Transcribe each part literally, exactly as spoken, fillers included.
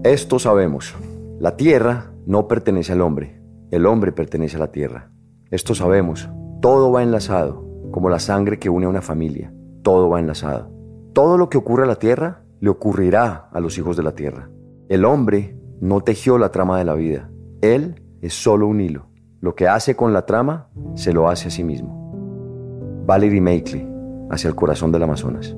Esto sabemos. La tierra no pertenece al hombre. El hombre pertenece a la tierra. Esto sabemos. Todo va enlazado, como la sangre que une a una familia. Todo va enlazado. Todo lo que ocurre a la tierra le ocurrirá a los hijos de la tierra. El hombre no tejió la trama de la vida. Él es solo un hilo. Lo que hace con la trama, se lo hace a sí mismo. Valerie Meicle, hacia el corazón del Amazonas.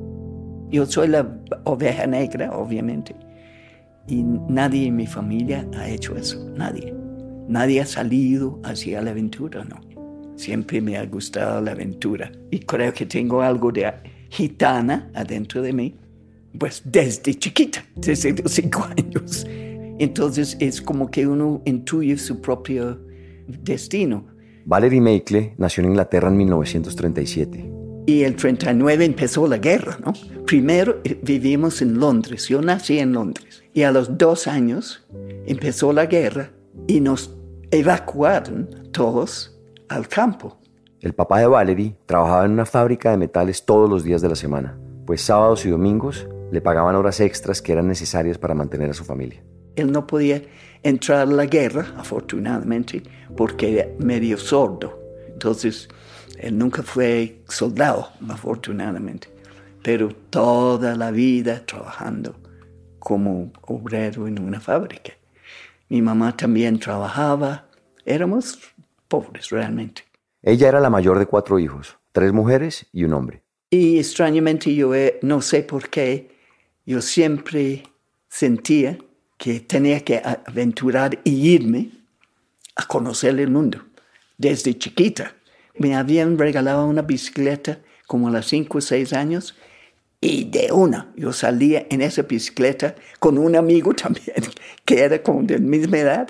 Yo soy la oveja negra, obviamente. Y nadie en mi familia ha hecho eso. Nadie. Nadie ha salido hacia la aventura, no. Siempre me ha gustado la aventura. Y creo que tengo algo de gitana adentro de mí. Pues desde chiquita, desde los cinco años. Entonces es como que uno intuye su propio destino. Valerie Meicle nació en Inglaterra en mil novecientos treinta y siete. Y el treinta y nueve empezó la guerra, ¿no? Primero vivimos en Londres, yo nací en Londres. Y a los dos años empezó la guerra y nos evacuaron todos al campo. El papá de Valerie trabajaba en una fábrica de metales todos los días de la semana, pues sábados y domingos le pagaban horas extras que eran necesarias para mantener a su familia. Él no podía entrar a la guerra, afortunadamente, porque era medio sordo. Entonces, él nunca fue soldado, afortunadamente. Pero toda la vida trabajando como obrero en una fábrica. Mi mamá también trabajaba. Éramos pobres, realmente. Ella era la mayor de cuatro hijos, tres mujeres y un hombre. Y extrañamente yo eh, no sé por qué, yo siempre sentía que tenía que aventurar y irme a conocer el mundo. Desde chiquita me habían regalado una bicicleta como a los cinco o seis años y de una yo salía en esa bicicleta con un amigo también que era como de la misma edad.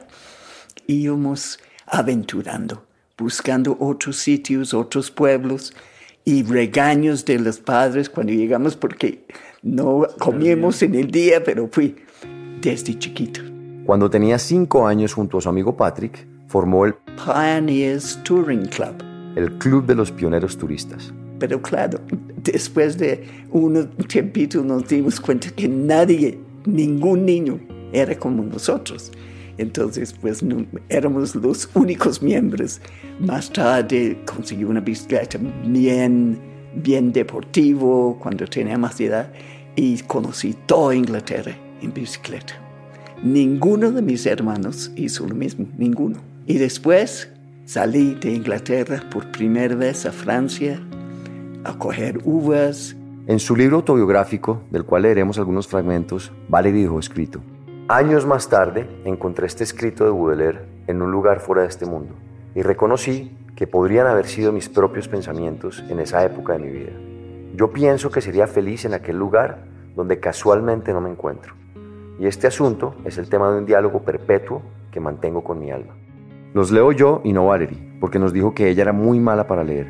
Íbamos aventurando, buscando otros sitios, otros pueblos y regaños de los padres cuando llegamos porque no comíamos en el día, pero fui desde chiquito. Cuando tenía cinco años, junto a su amigo Patrick, formó el Pioneers Touring Club. El Club de los Pioneros Turistas. Pero claro, después de un tiempito nos dimos cuenta que nadie, ningún niño era como nosotros. Entonces, pues no, éramos los únicos miembros. Más tarde conseguí una bicicleta bien, bien deportivo cuando tenía más edad y conocí toda Inglaterra en bicicleta. Ninguno de mis hermanos hizo lo mismo, ninguno. Y después salí de Inglaterra por primera vez a Francia a coger uvas. En su libro autobiográfico, del cual leeremos algunos fragmentos, Valerie dejó escrito: años más tarde encontré este escrito de Baudelaire en un lugar fuera de este mundo y reconocí que podrían haber sido mis propios pensamientos en esa época de mi vida. Yo pienso que sería feliz en aquel lugar donde casualmente no me encuentro. Y este asunto es el tema de un diálogo perpetuo que mantengo con mi alma. Los leo yo y no Valerie, porque nos dijo que ella era muy mala para leer.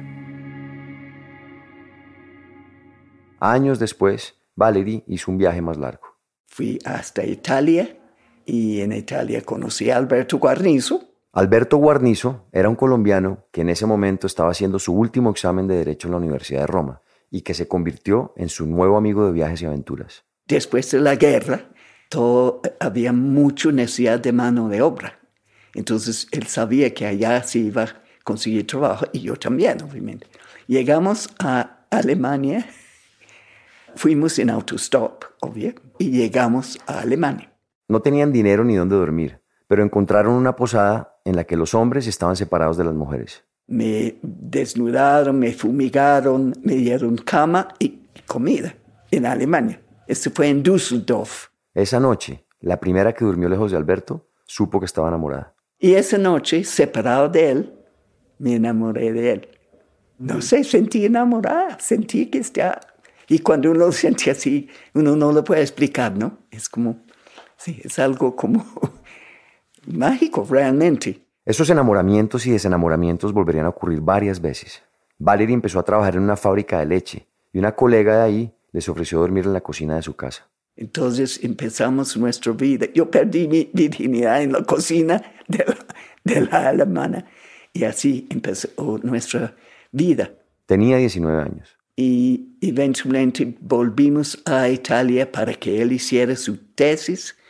Años después, Valerie hizo un viaje más largo. Fui hasta Italia y en Italia conocí a Alberto Guarnizo. Alberto Guarnizo era un colombiano que en ese momento estaba haciendo su último examen de Derecho en la Universidad de Roma y que se convirtió en su nuevo amigo de viajes y aventuras. Después de la guerra, todo, había mucha necesidad de mano de obra. Entonces, él sabía que allá se iba a conseguir trabajo, y yo también, obviamente. Llegamos a Alemania, fuimos en autostop, obvio, y llegamos a Alemania. No tenían dinero ni dónde dormir, pero encontraron una posada en la que los hombres estaban separados de las mujeres. Me desnudaron, me fumigaron, me dieron cama y comida en Alemania. Esto fue en Düsseldorf. Esa noche, la primera que durmió lejos de Alberto, supo que estaba enamorada. Y esa noche, separado de él, me enamoré de él. No sé, sentí enamorada, sentí que estaba... Y cuando uno lo siente así, uno no lo puede explicar, ¿no? Es como, sí, es algo como mágico realmente. Esos enamoramientos y desenamoramientos volverían a ocurrir varias veces. Valerie empezó a trabajar en una fábrica de leche y una colega de ahí les ofreció dormir en la cocina de su casa. Entonces empezamos nuestra vida. Yo perdí mi virginidad en la cocina de la, de la alemana y así empezó nuestra vida. Tenía diecinueve años. Y eventualmente volvimos a Italia para que él hiciera su tesis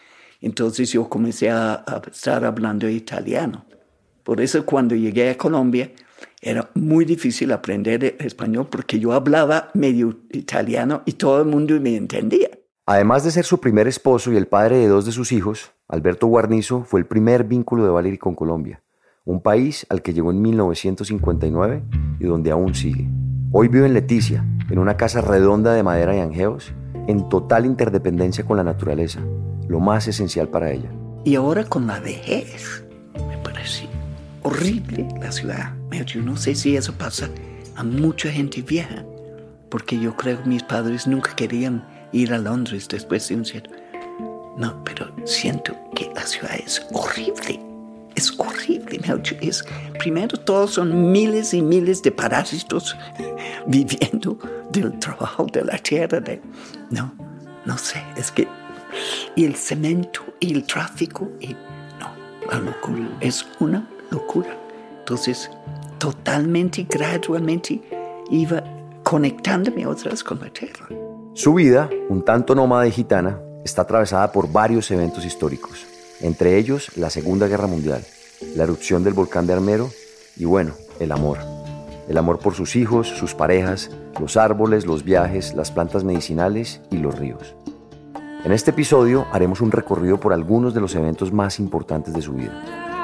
Entonces yo comencé a, a estar hablando italiano. Por eso cuando llegué a Colombia era muy difícil aprender español porque yo hablaba medio italiano y todo el mundo me entendía. Además de ser su primer esposo y el padre de dos de sus hijos, Alberto Guarnizo fue el primer vínculo de Valery con Colombia, un país al que llegó en mil novecientos cincuenta y nueve y donde aún sigue. Hoy vive en Leticia, en una casa redonda de madera y angeos, en total interdependencia con la naturaleza, lo más esencial para ella. Y ahora con la vejez, me parece horrible la ciudad. Yo no sé si eso pasa a mucha gente vieja, porque yo creo que mis padres nunca querían ir a Londres después de un cierto... No, pero siento que la ciudad es horrible. Es horrible. Es, primero, todos son miles y miles de parásitos viviendo del trabajo de la tierra. De, no, no sé. Es que... Y el cemento y el tráfico. Y, no, la locura. Es una locura. Entonces, totalmente, gradualmente, iba conectándome otra vez con la tierra. Su vida, un tanto nómada y gitana, está atravesada por varios eventos históricos, entre ellos la Segunda Guerra Mundial, la erupción del volcán de Armero y, bueno, el amor. El amor por sus hijos, sus parejas, los árboles, los viajes, las plantas medicinales y los ríos. En este episodio haremos un recorrido por algunos de los eventos más importantes de su vida.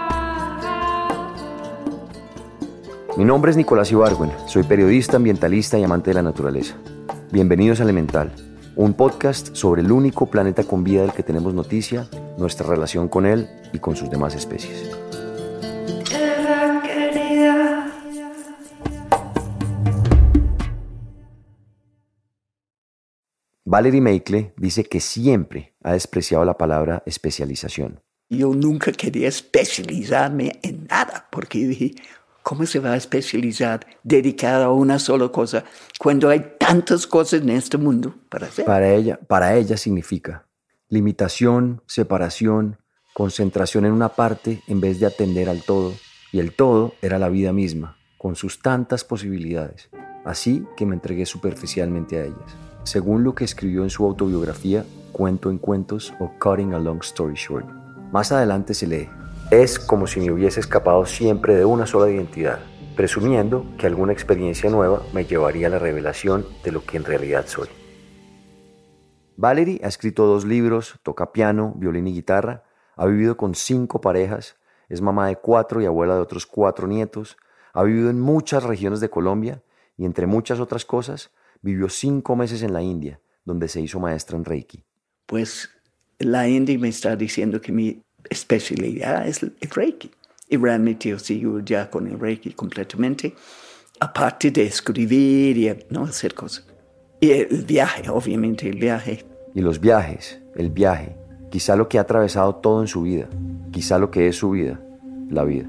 Mi nombre es Nicolás Ibargüen, soy periodista, ambientalista y amante de la naturaleza. Bienvenidos a Elemental, un podcast sobre el único planeta con vida del que tenemos noticia, nuestra relación con él y con sus demás especies. Tierra querida. Valery Meikle dice que siempre ha despreciado la palabra especialización. Yo nunca quería especializarme en nada, porque dije, ¿cómo se va a especializar dedicada a una sola cosa cuando hay tantas cosas en este mundo para hacer? Para ella, para ella significa limitación, separación, concentración en una parte en vez de atender al todo. Y el todo era la vida misma, con sus tantas posibilidades. Así que me entregué superficialmente a ellas. Según lo que escribió en su autobiografía, Cuento en Cuentos o Cutting a Long Story Short. Más adelante se lee: es como si me hubiese escapado siempre de una sola identidad, presumiendo que alguna experiencia nueva me llevaría a la revelación de lo que en realidad soy. Valery ha escrito dos libros, toca piano, violín y guitarra, ha vivido con cinco parejas, es mamá de cuatro y abuela de otros cuatro nietos, ha vivido en muchas regiones de Colombia y, entre muchas otras cosas, vivió cinco meses en la India, donde se hizo maestra en Reiki. Pues la India me está diciendo que mi especialidad es el Reiki. Y realmente yo sigo ya con el Reiki completamente, aparte de escribir y no hacer cosas. Y el viaje, obviamente, el viaje. Y los viajes, el viaje, quizá lo que ha atravesado todo en su vida, quizá lo que es su vida, la vida.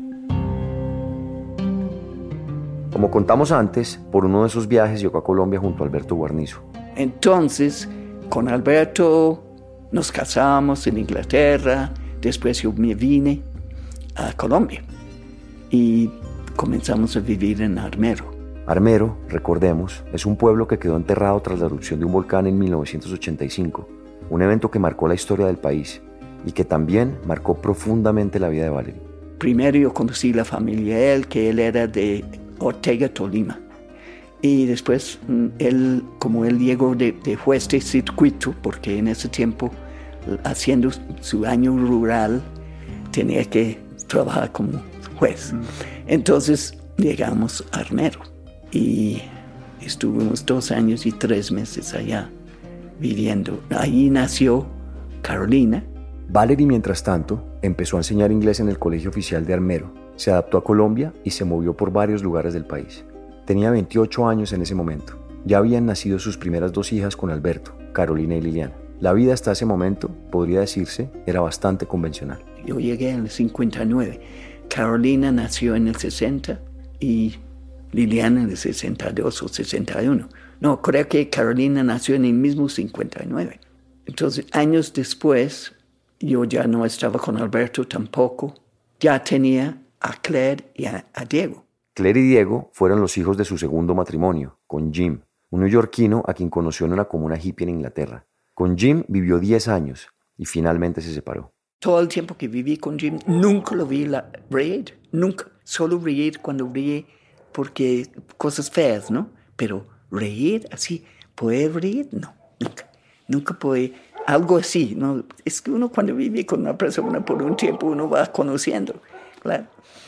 Como contamos antes, por uno de esos viajes llegó a Colombia junto a Alberto Guarnizo. Entonces, con Alberto nos casamos en Inglaterra. Después yo me vine a Colombia y comenzamos a vivir en Armero. Armero, recordemos, es un pueblo que quedó enterrado tras la erupción de un volcán en mil novecientos ochenta y cinco, un evento que marcó la historia del país y que también marcó profundamente la vida de Valery. Primero yo conocí la familia de él, que él era de Ortega, Tolima. Y después, él, como él llegó de, de juez de circuito, porque en ese tiempo, haciendo su año rural, tenía que trabajar como juez. Entonces llegamos a Armero y estuvimos dos años y tres meses allá viviendo. Ahí nació Carolina. Valery, mientras tanto, empezó a enseñar inglés en el Colegio Oficial de Armero. Se adaptó a Colombia y se movió por varios lugares del país. Tenía veintiocho años en ese momento. Ya habían nacido sus primeras dos hijas con Alberto, Carolina y Liliana. La vida hasta ese momento, podría decirse, era bastante convencional. Yo llegué en el cincuenta y nueve. Carolina nació en el sesenta y Liliana en el sesenta y dos o sesenta y uno. No, creo que Carolina nació en el mismo cincuenta y nueve. Entonces, años después, yo ya no estaba con Alberto tampoco. Ya tenía a Claire y a, a Diego. Claire y Diego fueron los hijos de su segundo matrimonio, con Jim, un neoyorquino a quien conoció en una comuna hippie en Inglaterra. Con Jim vivió diez años y finalmente se separó. todo el tiempo que viví con Jim, nunca lo vi la, reír, nunca. Solo reír cuando ríe porque cosas feas, ¿no? Pero reír así, ¿poder reír? No, nunca. Nunca puede, algo así, ¿no? Es que uno cuando vive con una persona por un tiempo, uno va conociendo, claro.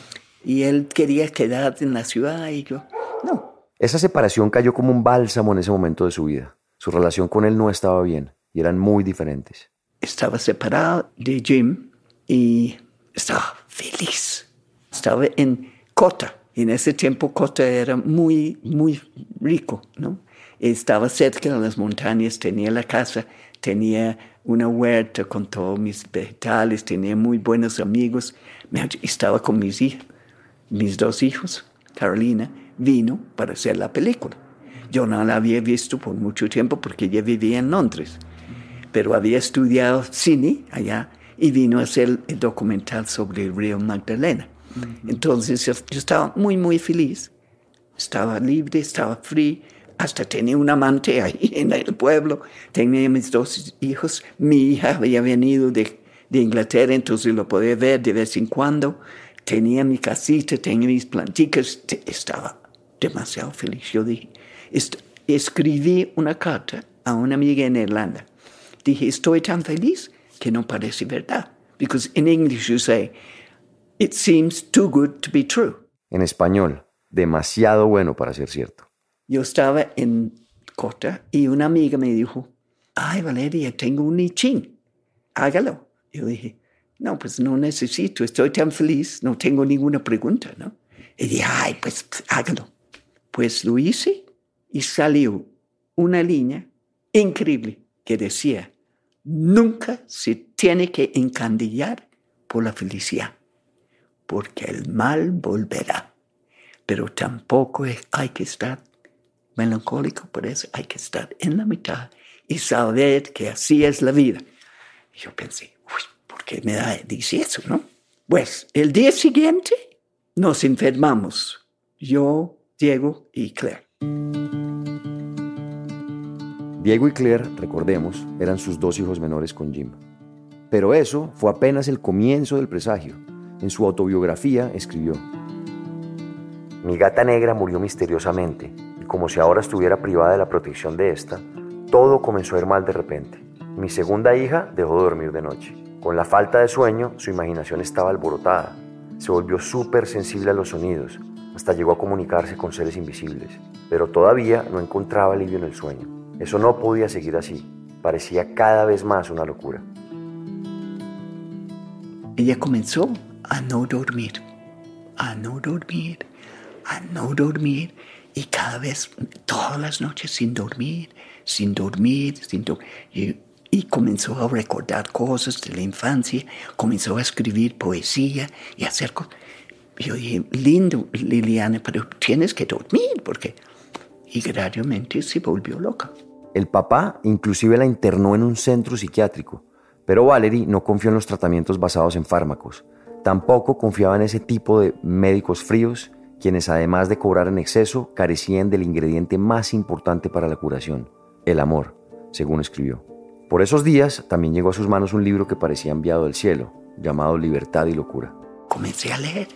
Y él quería quedarse en la ciudad y yo, no. Esa separación cayó como un bálsamo en ese momento de su vida. Su relación con él no estaba bien y eran muy diferentes. Estaba separado de Jim y estaba feliz. Estaba en Cota. En ese tiempo Cota era muy, muy rico, ¿no? Estaba cerca de las montañas, tenía la casa, tenía una huerta con todos mis vegetales, tenía muy buenos amigos. Estaba con mis hijas, mis dos hijos. Carolina vino para hacer la película. Yo no la había visto por mucho tiempo porque ella vivía en Londres, pero había estudiado cine allá y vino a hacer el documental sobre el río Magdalena. Uh-huh. Entonces yo, yo estaba muy, muy feliz. Estaba libre, estaba free. Hasta tenía un amante ahí en el pueblo. Tenía mis dos hijos. Mi hija había venido de, de Inglaterra, entonces lo podía ver de vez en cuando. Tenía mi casita, tenía mis plantitas. Estaba demasiado feliz. Yo dije, est- escribí una carta a una amiga en Irlanda. Dije, estoy tan feliz que no parece verdad. Because in English you say, it seems too good to be true. En español, demasiado bueno para ser cierto. Yo estaba en Cota y una amiga me dijo, ay, Valeria, tengo un nichín, hágalo. Yo dije, no, pues no necesito, estoy tan feliz, no tengo ninguna pregunta, ¿no? Y dije, ay, pues hágalo. Pues lo hice y salió una línea increíble que decía, nunca se tiene que encandillar por la felicidad, porque el mal volverá. Pero tampoco hay que estar melancólico, por eso hay que estar en la mitad y saber que así es la vida. Y yo pensé, uy, ¿por qué me da, dice eso, no? Pues el día siguiente nos enfermamos, yo, Diego y Claire. Diego y Claire, recordemos, eran sus dos hijos menores con Jim. Pero eso fue apenas el comienzo del presagio. En su autobiografía escribió: mi gata negra murió misteriosamente, y como si ahora estuviera privada de la protección de esta, todo comenzó a ir mal de repente. Mi segunda hija dejó de dormir de noche. Con la falta de sueño, su imaginación estaba alborotada. Se volvió súper sensible a los sonidos, hasta llegó a comunicarse con seres invisibles. Pero todavía no encontraba alivio en el sueño. Eso no podía seguir así. Parecía cada vez más una locura. Ella comenzó a no dormir, a no dormir, a no dormir. Y cada vez, todas las noches sin dormir, sin dormir, sin dormir. Y, y comenzó a recordar cosas de la infancia, comenzó a escribir poesía y hacer cosas. Yo dije, lindo, Liliana, pero tienes que dormir, porque... Y gradualmente se volvió loca. El papá inclusive la internó en un centro psiquiátrico, pero Valerie no confió en los tratamientos basados en fármacos. Tampoco confiaba en ese tipo de médicos fríos, quienes además de cobrar en exceso, carecían del ingrediente más importante para la curación, el amor, según escribió. Por esos días también llegó a sus manos un libro que parecía enviado del cielo, llamado Libertad y Locura. Comencé a leer,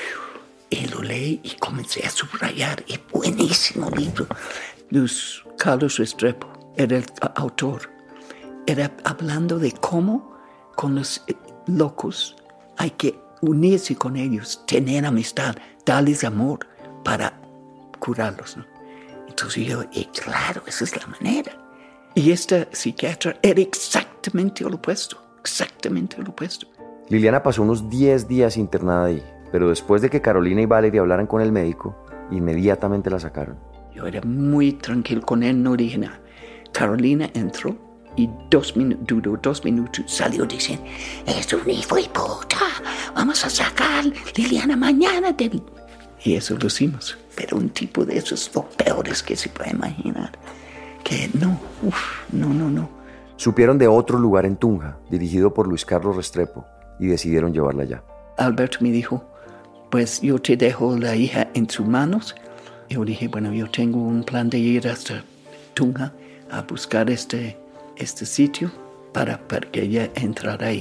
y lo leí y comencé a subrayar, y buenísimo libro. Luis Carlos Restrepo era el autor. Era hablando de cómo con los locos hay que unirse con ellos, tener amistad, darles amor para curarlos, ¿no? Entonces yo, y claro, esa es la manera. Y esta psiquiatra era exactamente lo opuesto, exactamente lo opuesto. Liliana pasó unos diez días internada ahí, pero después de que Carolina y Valerie hablaran con el médico, inmediatamente la sacaron. Yo era muy tranquilo con él, no dije nada. Carolina entró y dos minu- duró dos minutos, salió diciendo, es un hijo de puta, vamos a sacar Liliana mañana del... Y eso lo hicimos, pero un tipo de esos los peores que se puede imaginar, que no, uf, no, no, no. Supieron de otro lugar en Tunja, dirigido por Luis Carlos Restrepo, y decidieron llevarla allá. Alberto me dijo, pues yo te dejo la hija en tus manos. Yo dije, bueno, yo tengo un plan de ir hasta Tunja a buscar este, este sitio para, para que ella entrara ahí.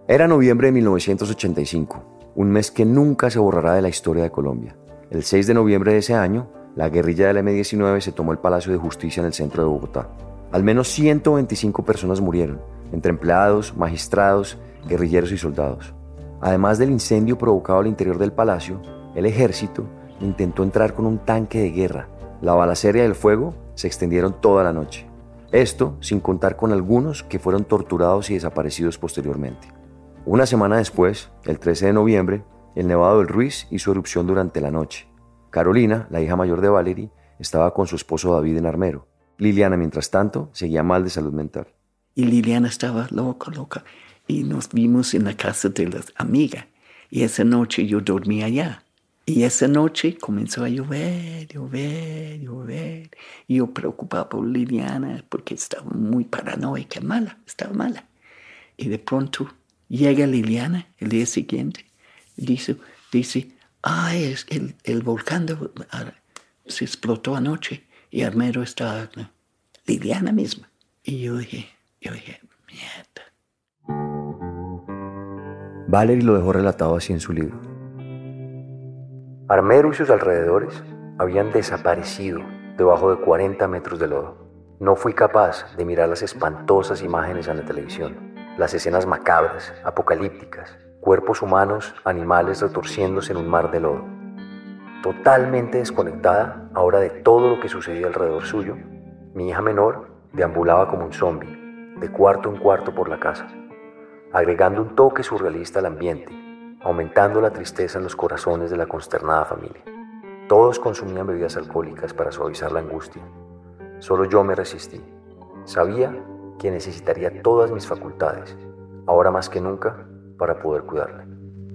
Era noviembre de mil novecientos ochenta y cinco, un mes que nunca se borrará de la historia de Colombia. El seis de noviembre de ese año, la guerrilla de la eme diecinueve se tomó el Palacio de Justicia en el centro de Bogotá. Al menos ciento veinticinco personas murieron, entre empleados, magistrados, guerrilleros y soldados. Además del incendio provocado al interior del palacio, el ejército intentó entrar con un tanque de guerra. La balacera y el fuego se extendieron toda la noche. Esto sin contar con algunos que fueron torturados y desaparecidos posteriormente. Una semana después, el trece de noviembre, el Nevado del Ruiz hizo erupción durante la noche. Carolina, la hija mayor de Valery, estaba con su esposo David en Armero. Liliana, mientras tanto, seguía mal de salud mental. Y Liliana estaba loca, loca. Y nos vimos en la casa de la amiga. Y esa noche yo dormí allá. Y esa noche comenzó a llover, llover, llover. Y yo preocupaba por Liliana porque estaba muy paranoica, mala, estaba mala. Y de pronto llega Liliana el día siguiente y dice, dice ay, es el, el volcán de, uh, se explotó anoche y Armero está uh, Liliana misma. Y yo dije, yo dije, mierda. Valery lo dejó relatado así en su libro. Armero y sus alrededores habían desaparecido debajo de cuarenta metros de lodo. No fui capaz de mirar las espantosas imágenes en la televisión, las escenas macabras, apocalípticas, cuerpos humanos, animales retorciéndose en un mar de lodo. Totalmente desconectada ahora de todo lo que sucedía alrededor suyo, mi hija menor deambulaba como un zombi, de cuarto en cuarto por la casa, agregando un toque surrealista al ambiente, aumentando la tristeza en los corazones de la consternada familia. Todos consumían bebidas alcohólicas para suavizar la angustia. Solo yo me resistí. Sabía que necesitaría todas mis facultades, ahora más que nunca, para poder cuidarla.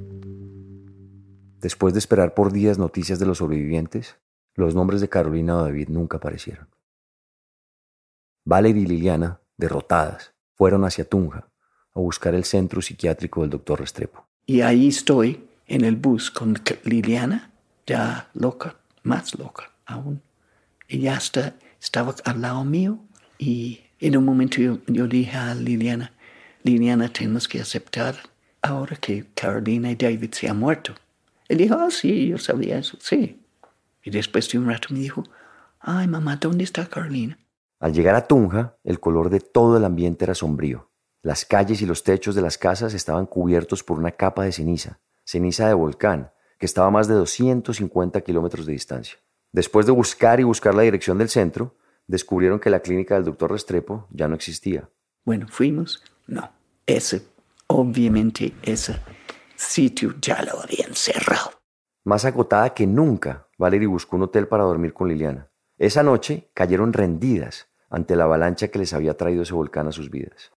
Después de esperar por días noticias de los sobrevivientes, los nombres de Carolina o David nunca aparecieron. Valery y Liliana, derrotadas, fueron hacia Tunja a buscar el centro psiquiátrico del doctor Restrepo. Y ahí estoy en el bus con Liliana, ya loca, más loca aún. Ella está, estaba al lado mío y en un momento yo, yo dije a Liliana, Liliana, tenemos que aceptar ahora que Carolina y David se han muerto. Él dijo, ah, sí, yo sabía eso, sí. Y después de un rato me dijo, ay, mamá, ¿dónde está Carolina? Al llegar a Tunja, el color de todo el ambiente era sombrío. Las calles y los techos de las casas estaban cubiertos por una capa de ceniza, ceniza de volcán, que estaba a más de doscientos cincuenta kilómetros de distancia. Después de buscar y buscar la dirección del centro, descubrieron que la clínica del doctor Restrepo ya no existía. Bueno, fuimos, no, ese, obviamente ese sitio ya lo habían cerrado. Más agotada que nunca, Valery buscó un hotel para dormir con Liliana. Esa noche cayeron rendidas ante la avalancha que les había traído ese volcán a sus vidas.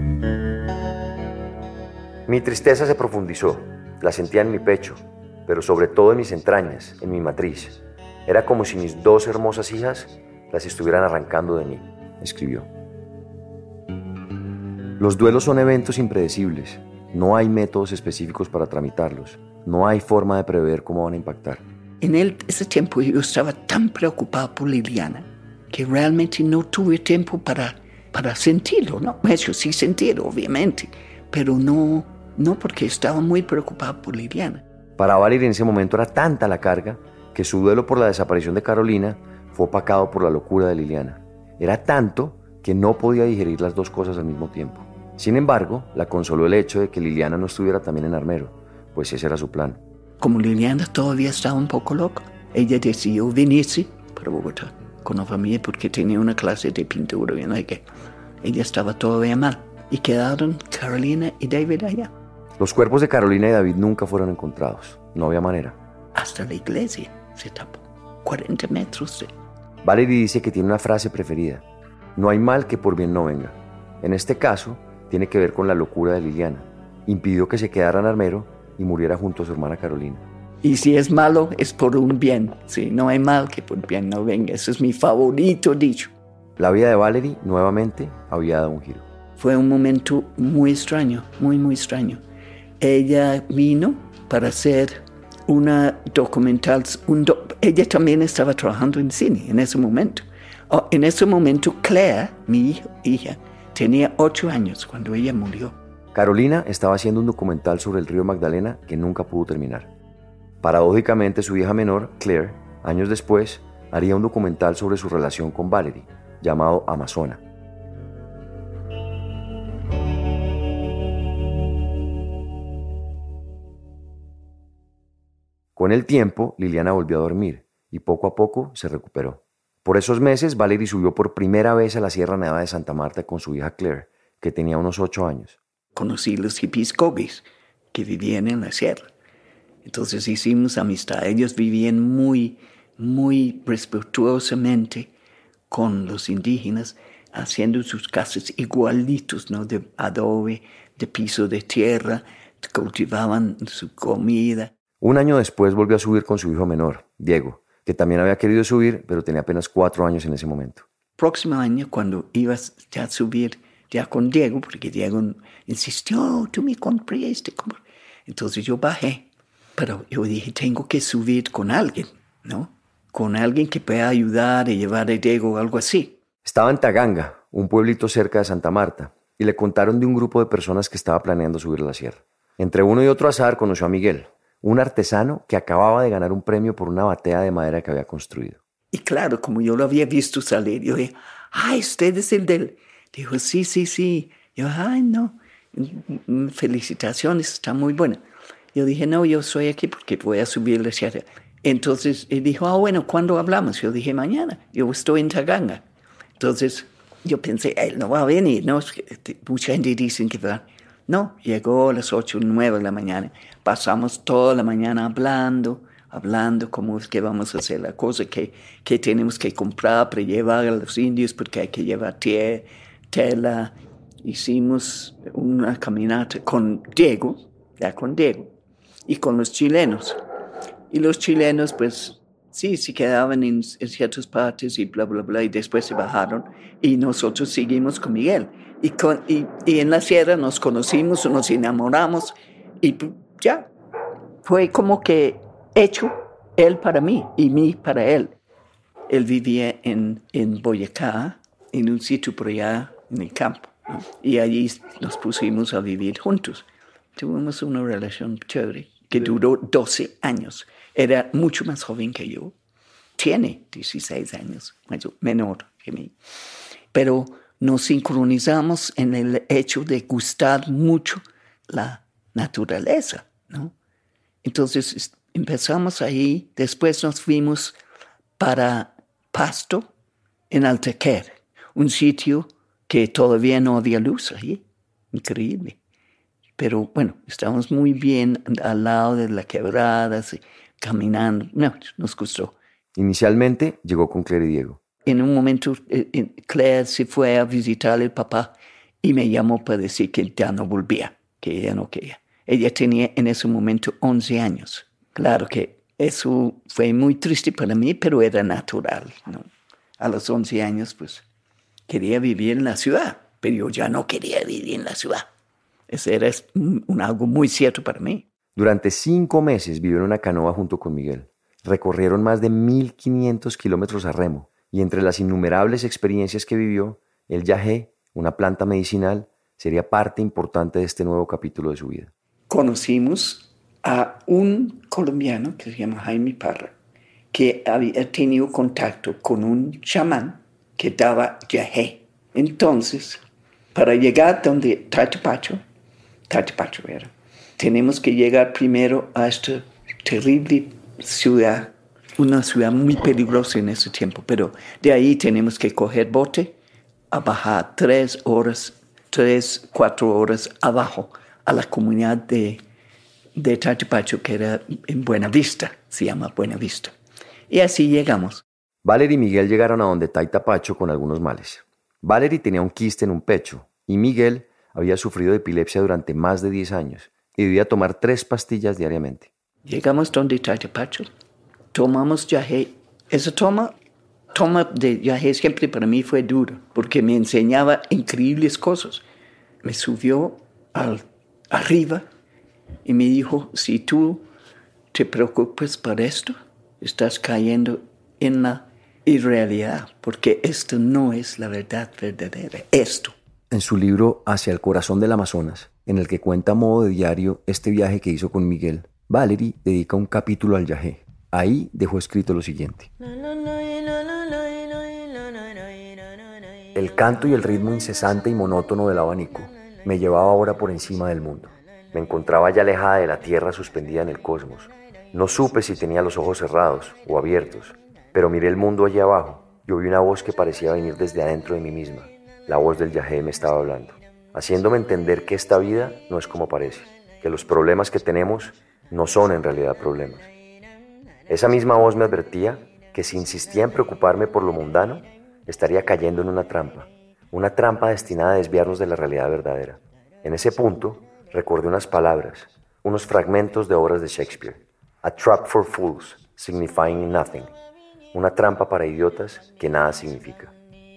Mi tristeza se profundizó, la sentía en mi pecho, pero sobre todo en mis entrañas, en mi matriz. Era como si mis dos hermosas hijas las estuvieran arrancando de mí, escribió. Los duelos son eventos impredecibles. No hay métodos específicos para tramitarlos. No hay forma de prever cómo van a impactar. En el, ese tiempo yo estaba tan preocupado por Liliana que realmente no tuve tiempo para, para sentirlo, ¿no? Eso sí sentirlo, obviamente, pero no, no porque estaba muy preocupado por Liliana. Para Valery en ese momento era tanta la carga que su duelo por la desaparición de Carolina fue opacado por la locura de Liliana. Era tanto que no podía digerir las dos cosas al mismo tiempo. Sin embargo, la consoló el hecho de que Liliana no estuviera también en Armero, pues ese era su plan. Como Liliana todavía estaba un poco loca, ella decidió venirse para Bogotá con la familia porque tenía una clase de pintura y no sé qué. Ella estaba todavía mal y quedaron Carolina y David allá. Los cuerpos de Carolina y David nunca fueron encontrados. No había manera. Hasta la iglesia se tapó. cuarenta metros de... Valery dice que tiene una frase preferida. No hay mal que por bien no venga. En este caso, tiene que ver con la locura de Liliana. Impidió que se quedara en Armero y muriera junto a su hermana Carolina. Y si es malo, es por un bien. Sí, no hay mal que por bien no venga. Ese es mi favorito dicho. La vida de Valery, nuevamente, había dado un giro. Fue un momento muy extraño, muy, muy extraño. Ella vino para hacer una documental. Un do, ella también estaba trabajando en cine en ese momento. Oh, en ese momento, Claire, mi hijo, hija, tenía ocho años cuando ella murió. Carolina estaba haciendo un documental sobre el río Magdalena que nunca pudo terminar. Paradójicamente, su hija menor, Claire, años después, haría un documental sobre su relación con Valerie, llamado Amazona. Con el tiempo, Liliana volvió a dormir y poco a poco se recuperó. Por esos meses, Valerie subió por primera vez a la Sierra Nevada de Santa Marta con su hija Claire, que tenía unos ocho años. Conocí los hippies Cobis que vivían en la sierra. Entonces hicimos amistad. Ellos vivían muy, muy respetuosamente con los indígenas, haciendo sus casas igualitos, ¿no? De adobe, de piso de tierra, cultivaban su comida. Un año después volvió a subir con su hijo menor, Diego, que también había querido subir, pero tenía apenas cuatro años en ese momento. Próximo año, cuando ibas ya a subir ya con Diego, porque Diego insistió, tú me compré este. Entonces yo bajé, pero yo dije, tengo que subir con alguien, ¿no? Con alguien que pueda ayudar a llevar a Diego o algo así. Estaba en Taganga, un pueblito cerca de Santa Marta, y le contaron de un grupo de personas que estaba planeando subir la sierra. Entre uno y otro azar conoció a Miguel, un artesano que acababa de ganar un premio por una batea de madera que había construido. Y claro, como yo lo había visto salir, yo dije, ay, usted es el del... Dijo, sí, sí, sí. Yo, ay, no, felicitaciones, está muy buena. Yo dije, no, yo soy aquí porque voy a subir la sierra. Entonces, él dijo, ah, bueno, ¿cuándo hablamos? Yo dije, mañana, yo estoy en Taganga. Entonces, yo pensé, él no va a venir, ¿no? Mucha gente dice que va. No, llegó a las ocho, nueve de la mañana. Pasamos toda la mañana hablando, hablando cómo es que vamos a hacer la cosa, que, que tenemos que comprar para llevar a los indios, porque hay que llevar tie, tela. Hicimos una caminata con Diego, ya con Diego, y con los chilenos. Y los chilenos, pues, sí, se quedaban en, en ciertas partes y bla, bla, bla, y después se bajaron. Y nosotros seguimos con Miguel. Y, con, y, y en la sierra nos conocimos, nos enamoramos, y ya, fue como que hecho él para mí y mí para él. Él vivía en, en Boyacá, en un sitio por allá en el campo, ¿no? Y allí nos pusimos a vivir juntos. Tuvimos una relación chévere que duró doce años. Era mucho más joven que yo. Tiene dieciséis años, menor que mí. Pero nos sincronizamos en el hecho de gustar mucho la naturaleza, ¿no? Entonces empezamos ahí, después nos fuimos para Pasto, en Altequer, un sitio que todavía no había luz ahí, increíble. Pero bueno, estábamos muy bien al lado de la quebrada, caminando, no, nos gustó. Inicialmente llegó con Claire y Diego. En un momento, Claire se fue a visitar al papá y me llamó para decir que ya no volvía, que ella no quería. Ella tenía en ese momento once años. Claro que eso fue muy triste para mí, pero era natural, ¿no? A los once años, pues, quería vivir en la ciudad, pero yo ya no quería vivir en la ciudad. Eso era un, un algo muy cierto para mí. Durante cinco meses vivió en una canoa junto con Miguel. Recorrieron más de mil quinientos kilómetros a remo. Y entre las innumerables experiencias que vivió, el yagé, una planta medicinal, sería parte importante de este nuevo capítulo de su vida. Conocimos a un colombiano que se llama Jaime Parra, que había tenido contacto con un chamán que daba yagé. Entonces, para llegar donde Tatapacho, Tatapacho era, tenemos que llegar primero a esta terrible ciudad, una ciudad muy peligrosa en ese tiempo, pero de ahí tenemos que coger bote a bajar tres horas, tres, cuatro horas abajo a la comunidad de, de Tatapacho, que era en Buenavista, se llama Buenavista. Y así llegamos. Valerie y Miguel llegaron a donde Tatapacho con algunos males. Valerie tenía un quiste en un pecho y Miguel había sufrido de epilepsia durante más de diez años y debía tomar tres pastillas diariamente. Llegamos donde Tatapacho. Tomamos yagé. Esa toma, toma de yagé siempre para mí fue dura, porque me enseñaba increíbles cosas. Me subió al, arriba y me dijo, si tú te preocupas por esto, estás cayendo en la irrealidad, porque esto no es la verdad verdadera, esto. En su libro Hacia el corazón del Amazonas, en el que cuenta a modo de diario este viaje que hizo con Miguel, Valerie dedica un capítulo al yagé. Ahí dejó escrito lo siguiente. El canto y el ritmo incesante y monótono del abanico me llevaba ahora por encima del mundo. Me encontraba ya alejada de la tierra suspendida en el cosmos. No supe si tenía los ojos cerrados o abiertos, pero miré el mundo allí abajo y oí una voz que parecía venir desde adentro de mí misma. La voz del yagé me estaba hablando, haciéndome entender que esta vida no es como parece, que los problemas que tenemos no son en realidad problemas. Esa misma voz me advertía que si insistía en preocuparme por lo mundano, estaría cayendo en una trampa, una trampa destinada a desviarnos de la realidad verdadera. En ese punto, recordé unas palabras, unos fragmentos de obras de Shakespeare. A trap for fools, signifying nothing. Una trampa para idiotas que nada significa.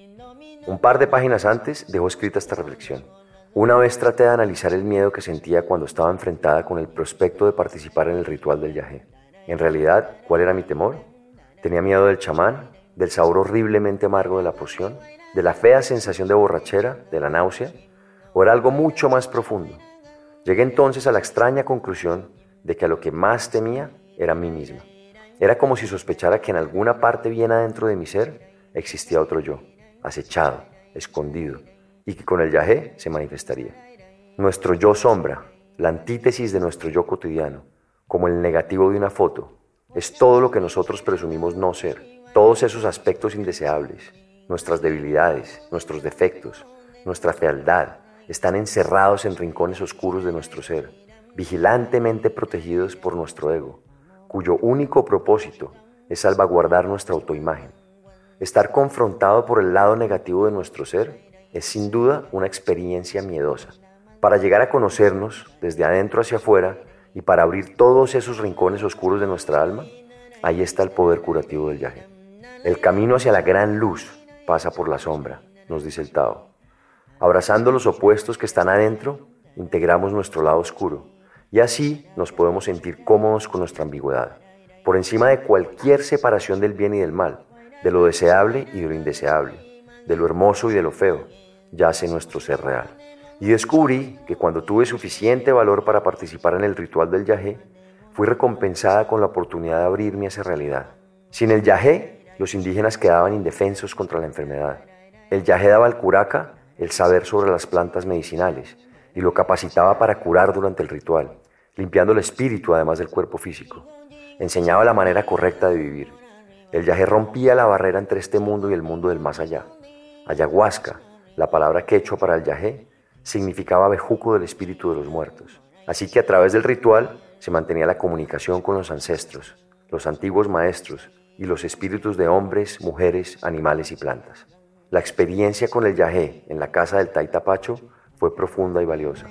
Un par de páginas antes dejó escrita esta reflexión. Una vez traté de analizar el miedo que sentía cuando estaba enfrentada con el prospecto de participar en el ritual del yagé. En realidad, ¿cuál era mi temor? Tenía miedo del chamán, del sabor horriblemente amargo de la poción, de la fea sensación de borrachera, de la náusea, o era algo mucho más profundo. Llegué entonces a la extraña conclusión de que a lo que más temía era a mí misma. Era como si sospechara que en alguna parte bien adentro de mi ser existía otro yo, acechado, escondido, y que con el yagé se manifestaría. Nuestro yo sombra, la antítesis de nuestro yo cotidiano, como el negativo de una foto, es todo lo que nosotros presumimos no ser, todos esos aspectos indeseables, nuestras debilidades, nuestros defectos, nuestra fealdad, están encerrados en rincones oscuros de nuestro ser, vigilantemente protegidos por nuestro ego, cuyo único propósito es salvaguardar nuestra autoimagen. Estar confrontado por el lado negativo de nuestro ser es sin duda una experiencia miedosa. Para llegar a conocernos desde adentro hacia afuera y para abrir todos esos rincones oscuros de nuestra alma, ahí está el poder curativo del yagé. El camino hacia la gran luz pasa por la sombra, nos dice el Tao. Abrazando los opuestos que están adentro, integramos nuestro lado oscuro y así nos podemos sentir cómodos con nuestra ambigüedad. Por encima de cualquier separación del bien y del mal, de lo deseable y de lo indeseable, de lo hermoso y de lo feo, yace nuestro ser real. Y descubrí que cuando tuve suficiente valor para participar en el ritual del yagé, fui recompensada con la oportunidad de abrirme a esa realidad. Sin el yagé, los indígenas quedaban indefensos contra la enfermedad. El yagé daba al curaca el saber sobre las plantas medicinales y lo capacitaba para curar durante el ritual, limpiando el espíritu además del cuerpo físico. Enseñaba la manera correcta de vivir. El yagé rompía la barrera entre este mundo y el mundo del más allá. Ayahuasca, la palabra quechua para el yagé, significaba bejuco del espíritu de los muertos. Así que a través del ritual se mantenía la comunicación con los ancestros, los antiguos maestros y los espíritus de hombres, mujeres, animales y plantas. La experiencia con el yagé en la casa del Taita Pacho fue profunda y valiosa.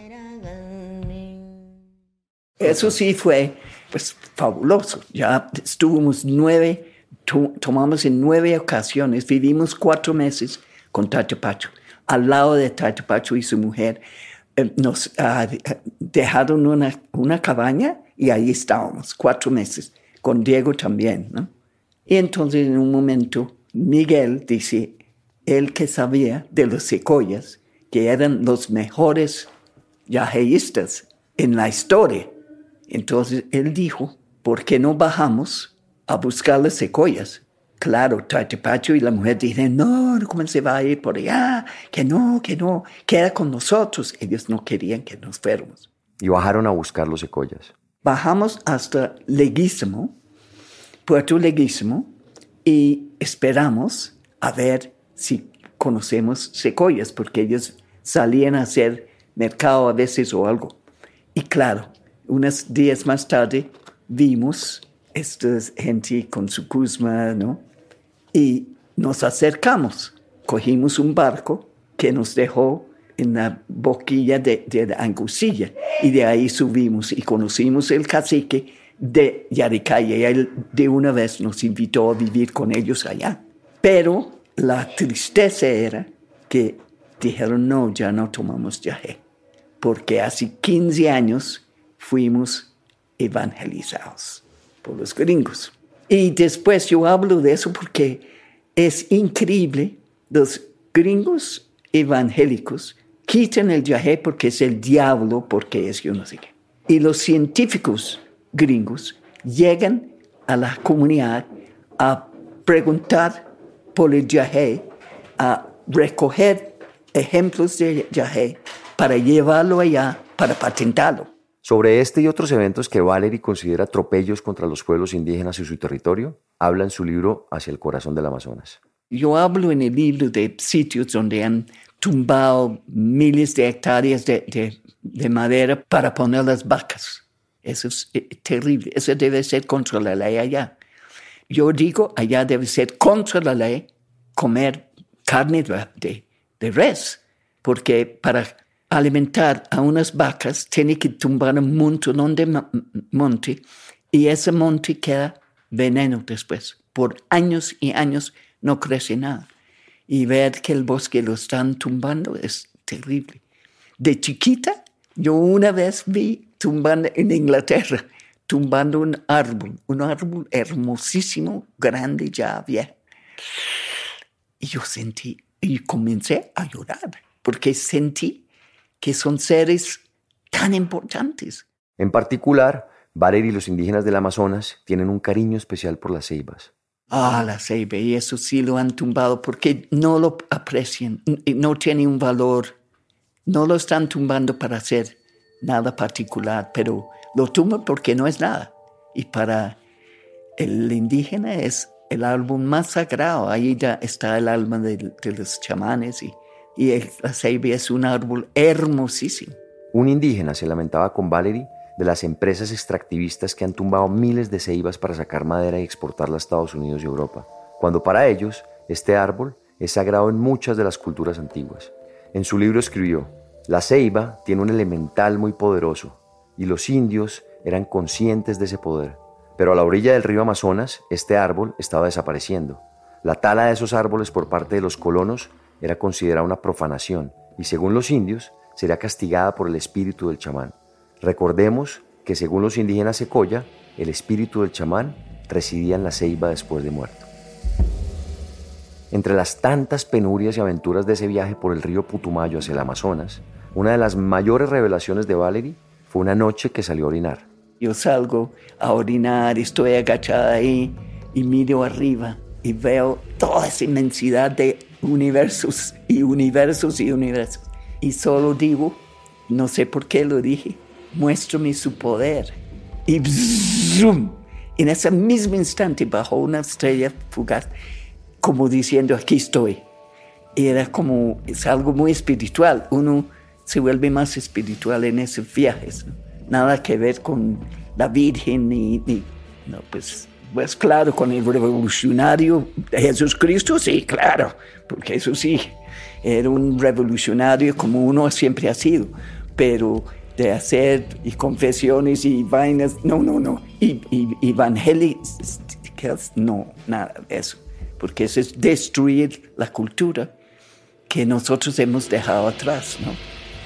Eso sí fue pues, fabuloso. Ya estuvimos nueve, to- tomamos en nueve ocasiones, vivimos cuatro meses con Taita Pacho. Al lado de Taita Pacho y su mujer eh, nos uh, dejaron una, una cabaña y ahí estábamos cuatro meses, con Diego también, ¿no? Y entonces en un momento Miguel dice, él que sabía de los secoyas, que eran los mejores yagéistas en la historia. Entonces él dijo, ¿por qué no bajamos a buscar las secoyas? Claro, Taita Pacho y la mujer dicen, no, ¿cómo se va a ir por allá? Que no, que no, queda con nosotros. Ellos no querían que nos fuéramos. Y bajaron a buscar los secoyas. Bajamos hasta Leguísimo, Puerto Leguísimo, y esperamos a ver si conocemos secoyas, porque ellos salían a hacer mercado a veces o algo. Y claro, unos días más tarde vimos esta gente con su cusma, ¿no? Y nos acercamos. Cogimos un barco que nos dejó en la boquilla de, de la Angusilla y de ahí subimos y conocimos el cacique de Yaricaya y él de una vez nos invitó a vivir con ellos allá. Pero la tristeza era que dijeron, no, ya no tomamos yagé, porque hace quince años fuimos evangelizados por los gringos. Y después yo hablo de eso porque es increíble, los gringos evangélicos quitan el yagé porque es el diablo, porque es yo no sé qué. Y los científicos gringos llegan a la comunidad a preguntar por el yagé, a recoger ejemplos de yagé para llevarlo allá, para patentarlo. Sobre este y otros eventos que Valery considera atropellos contra los pueblos indígenas y su territorio, habla en su libro Hacia el corazón del Amazonas. Yo hablo en el libro de sitios donde han tumbado miles de hectáreas de, de, de madera para poner las vacas. Eso es eh, terrible. Eso debe ser contra la ley allá. Yo digo, allá debe ser contra la ley comer carne de, de, de res, porque para alimentar a unas vacas tiene que tumbar un montón de monte y ese monte queda veneno después. Por años y años no crece nada. Y ver que el bosque lo están tumbando es terrible. De chiquita, yo una vez vi tumbando en Inglaterra, tumbando un árbol, un árbol hermosísimo, grande ya viejo. Y yo sentí, y comencé a llorar, porque sentí que son seres tan importantes. En particular, Valery y los indígenas del Amazonas tienen un cariño especial por las ceibas. Ah, la ceiba, y eso sí lo han tumbado porque no lo aprecian, no tiene un valor, no lo están tumbando para hacer nada particular, pero lo tumban porque no es nada. Y para el indígena es el árbol más sagrado, ahí ya está el alma de, de los chamanes y, y el, la ceiba es un árbol hermosísimo. Un indígena se lamentaba con Valery de las empresas extractivistas que han tumbado miles de ceibas para sacar madera y exportarla a Estados Unidos y Europa, cuando para ellos este árbol es sagrado en muchas de las culturas antiguas. En su libro escribió: la ceiba tiene un elemental muy poderoso y los indios eran conscientes de ese poder, pero a la orilla del río Amazonas este árbol estaba desapareciendo. La tala de esos árboles por parte de los colonos era considerada una profanación y, según los indios, sería castigada por el espíritu del chamán. Recordemos que, según los indígenas Secoya, el espíritu del chamán residía en la ceiba después de muerto. Entre las tantas penurias y aventuras de ese viaje por el río Putumayo hacia el Amazonas, una de las mayores revelaciones de Valery fue una noche que salió a orinar. Yo salgo a orinar, estoy agachada ahí y miro arriba y veo toda esa inmensidad de universos y universos y universos. Y solo digo, no sé por qué lo dije, muéstrame su poder. Y ¡zoom! En ese mismo instante bajó una estrella fugaz, como diciendo, aquí estoy. Y era como, es algo muy espiritual. Uno se vuelve más espiritual en esos viajes, ¿no? Nada que ver con la Virgen ni, ni no, pues, pues claro, con el revolucionario de Jesucristo, sí, claro, porque eso sí, era un revolucionario como uno siempre ha sido, pero de hacer y confesiones y vainas, no, no, no, y, y evangélicas, no, nada de eso, porque eso es destruir la cultura que nosotros hemos dejado atrás, ¿no?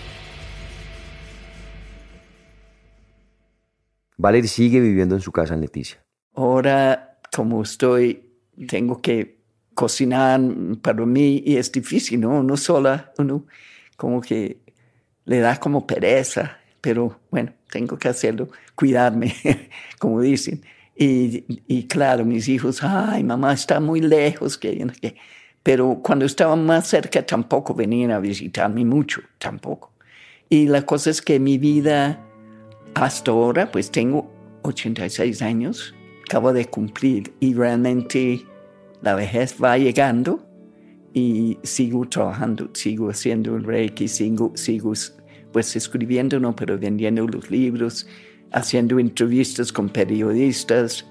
Valery sigue viviendo en su casa en Leticia. Ahora, como estoy, tengo que cocinar para mí y es difícil, ¿no? Uno sola, uno como que le da como pereza, pero bueno, tengo que hacerlo, cuidarme, como dicen. Y, y claro, mis hijos, ay, mamá está muy lejos, que, que, pero cuando estaban más cerca tampoco venían a visitarme mucho, tampoco. Y la cosa es que mi vida hasta ahora, pues tengo ochenta y seis años, acabo de cumplir y realmente la vejez va llegando y sigo trabajando, sigo haciendo el Reiki, sigo, sigo pues escribiendo, no, pero vendiendo los libros, haciendo entrevistas con periodistas.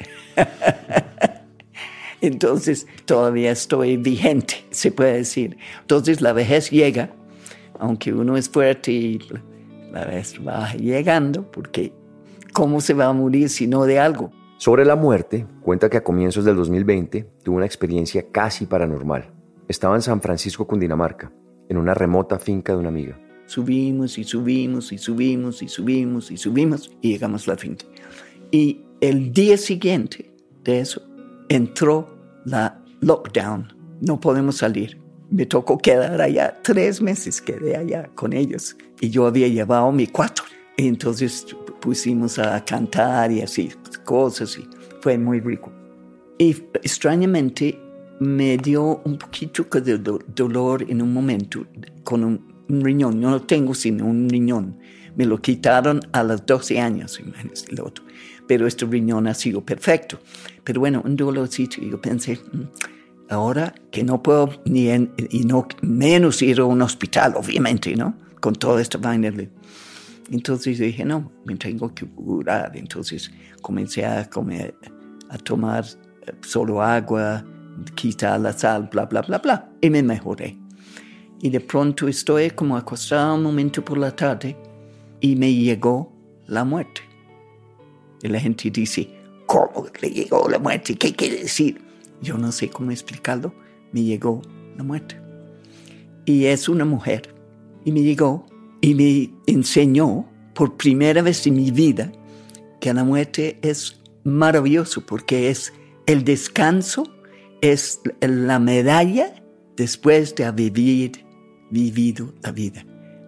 Entonces todavía estoy vigente, se puede decir. Entonces la vejez llega, aunque uno es fuerte y la vejez va llegando, porque ¿cómo se va a morir si no de algo? Sobre la muerte, cuenta que a comienzos del dos mil veinte tuvo una experiencia casi paranormal. Estaba en San Francisco, Cundinamarca, en una remota finca de una amiga. Subimos y subimos y subimos y subimos y subimos y llegamos a la finca. Y el día siguiente de eso entró la lockdown. No podemos salir. me tocó quedar allá. Tres meses quedé allá con ellos. Y yo había llevado mi cuatro. Y entonces pusimos a cantar y así cosas. Y fue muy rico. Y extrañamente me dio un poquito de do- dolor en un momento con un, un riñón. No lo tengo sino un riñón. Me lo quitaron a los doce años, imagínense el otro. Pero este riñón ha sido perfecto. Pero bueno, un dolorcito. Y yo pensé, ahora que no puedo ni en, y no menos ir a un hospital, obviamente, ¿no? Con toda esta vaina. Entonces dije, no, me tengo que curar. Entonces comencé a comer, a tomar solo agua, quitar la sal, bla, bla, bla, bla. Y me mejoré. Y de pronto estoy como acostado un momento por la tarde y me llegó la muerte. Y la gente dice, ¿cómo le llegó la muerte? ¿Qué quiere decir? Yo no sé cómo explicarlo. Me llegó la muerte. Y es una mujer. Y me llegó y me enseñó por primera vez en mi vida que la muerte es maravilloso porque es el descanso, es la medalla después de haber vivido la vida.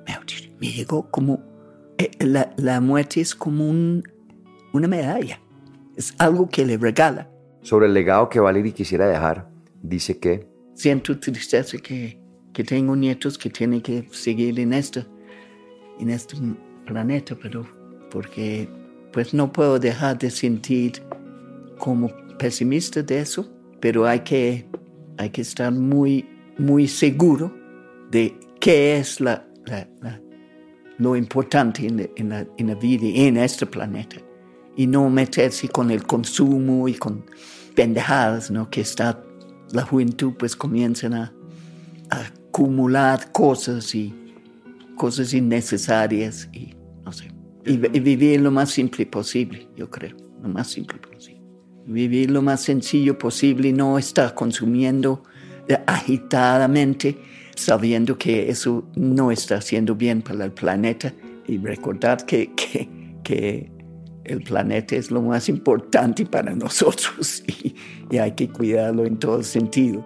Me llegó como, la, la muerte es como un, una medalla, es algo que le regala. Sobre el legado que Valerie quisiera dejar, dice que siento tristeza que, que tengo nietos que tienen que seguir en, esta, en este planeta, pero porque pues no puedo dejar de sentir como pesimista de eso, pero hay que, hay que estar muy, muy seguro de qué es la, la, la, lo importante en la, en, la, en la vida y en este planeta. Y no meterse con el consumo y con pendejadas, ¿no? Que está la juventud, pues comienzan a, a acumular cosas y cosas innecesarias y no sé. Y, y vivir lo más simple posible, yo creo, lo más simple posible. Vivir lo más sencillo posible y no estar consumiendo agitadamente, sabiendo que eso no está haciendo bien para el planeta y recordar que, que, que el planeta es lo más importante para nosotros y, y hay que cuidarlo en todo sentido.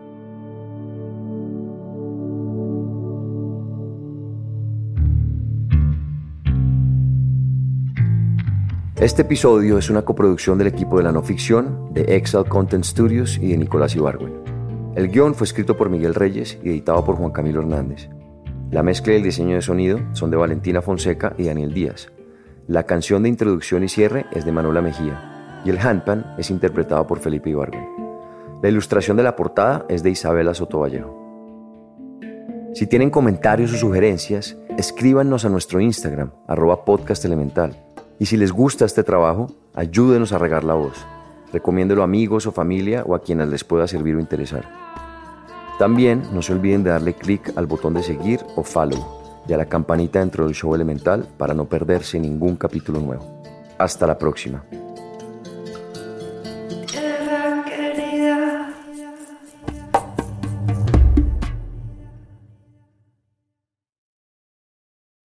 Este episodio es una coproducción del equipo de la no ficción, de Excel Content Studios y de Nicolás Ibargüen. El guión fue escrito por Miguel Reyes y editado por Juan Camilo Hernández. La mezcla y el diseño de sonido son de Valentina Fonseca y Daniel Díaz. La canción de introducción y cierre es de Manuela Mejía y el handpan es interpretado por Felipe Ibargüen. La ilustración de la portada es de Isabela Sotovallejo. Si tienen comentarios o sugerencias, escríbanos a nuestro Instagram, arroba podcast elemental. Y si les gusta este trabajo, ayúdenos a regar la voz. Recomiéndelo a amigos o familia o a quienes les pueda servir o interesar. También no se olviden de darle clic al botón de seguir o follow y a la campanita dentro del show elemental para no perderse ningún capítulo nuevo. Hasta la próxima.